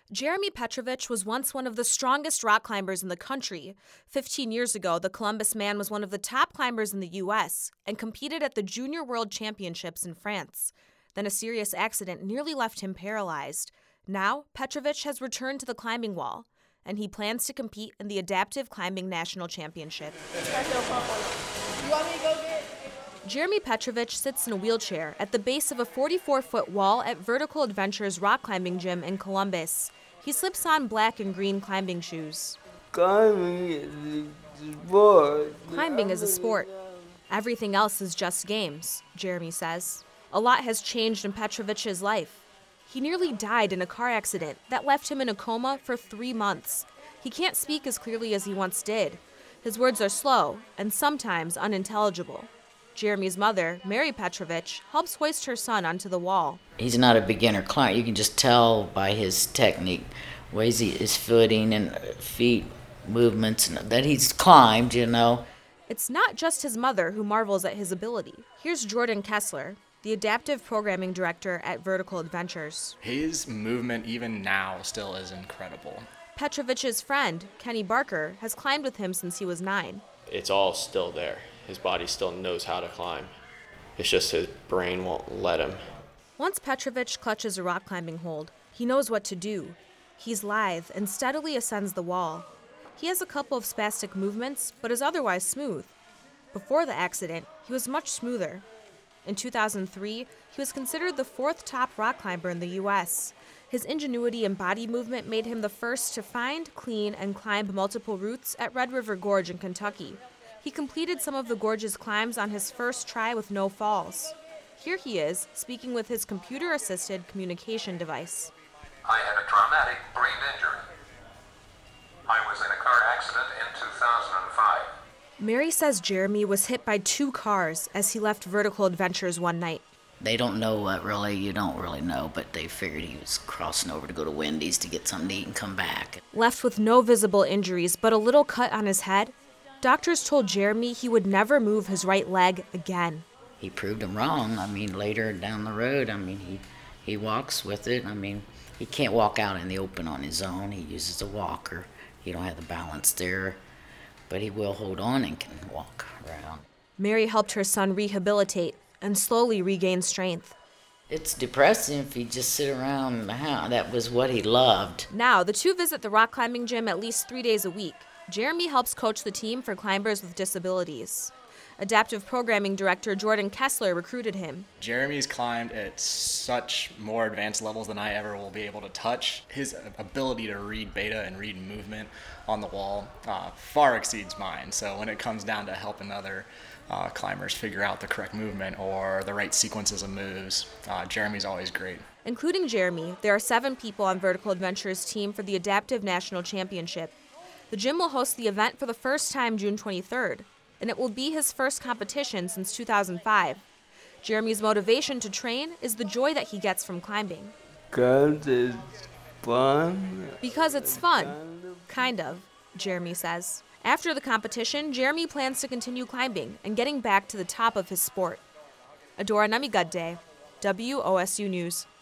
Jeremy Petrovich was once one of the strongest rock climbers in the country. 15 years ago, the Columbus man was one of the top climbers in the U.S. and competed at the Junior World Championships in France. Then a serious accident nearly left him paralyzed. Now, Petrovich has returned to the climbing wall, and he plans to compete in the Adaptive Climbing National Championship. You want me to go get? Jeremy Petrovich sits in a wheelchair at the base of a 44-foot wall at Vertical Adventures rock climbing gym in Columbus. He slips on black and green climbing shoes. Climbing is a sport. Climbing is a sport. Everything else is just games, Jeremy says. A lot has changed in Petrovich's life. He nearly died in a car accident that left him in a coma for 3 months. He can't speak as clearly as he once did. His words are slow and sometimes unintelligible. Jeremy's mother, Mary Petrovich, helps hoist her son onto the wall. He's not a beginner climber. You can just tell by his technique, ways his footing and feet movements, that he's climbed, It's not just his mother who marvels at his ability. Here's Jordan Kessler, the adaptive programming director at Vertical Adventures. His movement, even now, still is incredible. Petrovich's friend, Kenny Barker, has climbed with him since he was 9. It's all still there. His body still knows how to climb. It's just his brain won't let him. Once Petrovich clutches a rock climbing hold, he knows what to do. He's lithe and steadily ascends the wall. He has a couple of spastic movements, but is otherwise smooth. Before the accident, he was much smoother. In 2003, he was considered the 4th top rock climber in the U.S. His ingenuity and body movement made him the first to find, clean, and climb multiple routes at Red River Gorge in Kentucky. He completed some of the gorge's climbs on his first try with no falls. Here he is, speaking with his computer-assisted communication device. I had a traumatic brain injury. I was in a car accident in 2005. Mary says Jeremy was hit by 2 cars as he left Vertical Adventures one night. They don't know what really, you don't really know, but they figured he was crossing over to go to Wendy's to get something to eat and come back. Left with no visible injuries but a little cut on his head, doctors told Jeremy he would never move his right leg again. He proved them wrong. Later down the road, he walks with it. He can't walk out in the open on his own. He uses a walker. He don't have the balance there, but he will hold on and can walk around. Mary helped her son rehabilitate and slowly regain strength. It's depressing if he just sit around in the house. That was what he loved. Now, the two visit the rock climbing gym at least 3 days a week. Jeremy helps coach the team for climbers with disabilities. Adaptive programming director Jordan Kessler recruited him. Jeremy's climbed at such more advanced levels than I ever will be able to touch. His ability to read beta and read movement on the wall far exceeds mine. So when it comes down to helping other climbers figure out the correct movement or the right sequences of moves, Jeremy's always great. Including Jeremy, there are 7 people on Vertical Adventures' team for the Adaptive National Championship. The gym will host the event for the first time June 23rd, and it will be his first competition since 2005. Jeremy's motivation to train is the joy that he gets from climbing. Because it's fun. Because it's fun. Kind of, Jeremy says. After the competition, Jeremy plans to continue climbing and getting back to the top of his sport. Adora Namigadde, WOSU News.